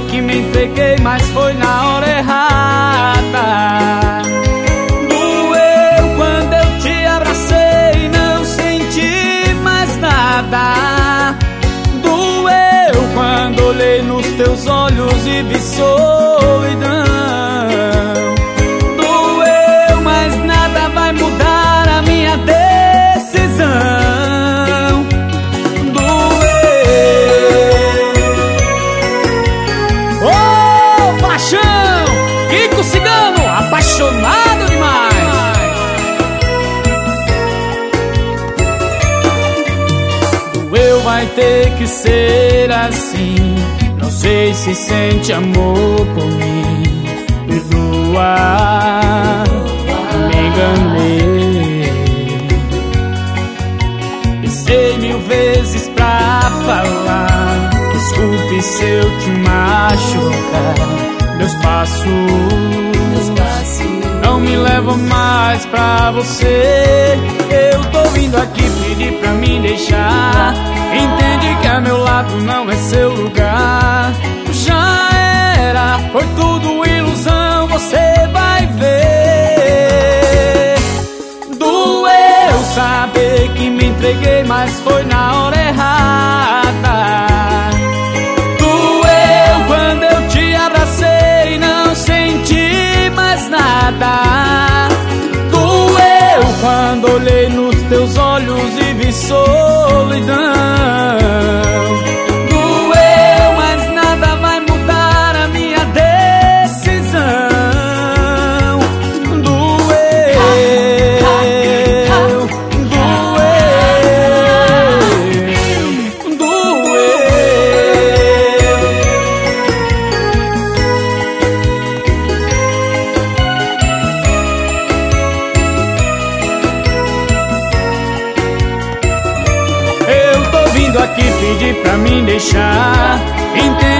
que me entreguei, mas foi na hora errada. Doeu quando eu te abracei e não senti mais nada. Doeu quando olhei nos teus olhos e vi solidão. Doeu, mas nada vai mudar a minha decisão. Kiko Cigano, apaixonado demais. Doeu, vai ter que ser assim. Não sei se sente amor por mim. Perdoa, me enganei. Pensei 1000 vezes pra falar. Desculpe se eu te machucar. Meus passos não me levam mais pra você. Eu tô vindo aqui pedir pra me deixar. Entende que a meu lado não é seu lugar. Já era, foi tudo ilusão, você vai ver. Doeu saber que me entreguei, mas foi na hora errada. Doeu quando eu te abracei, não senti mais nada. Doeu quando olhei nos teus olhos e vi solidão. Doeu, mas nada vai mudar a minha decisão. Doeu, doeu, doeu. Eu tô vindo aqui pedir pra me deixar. Entende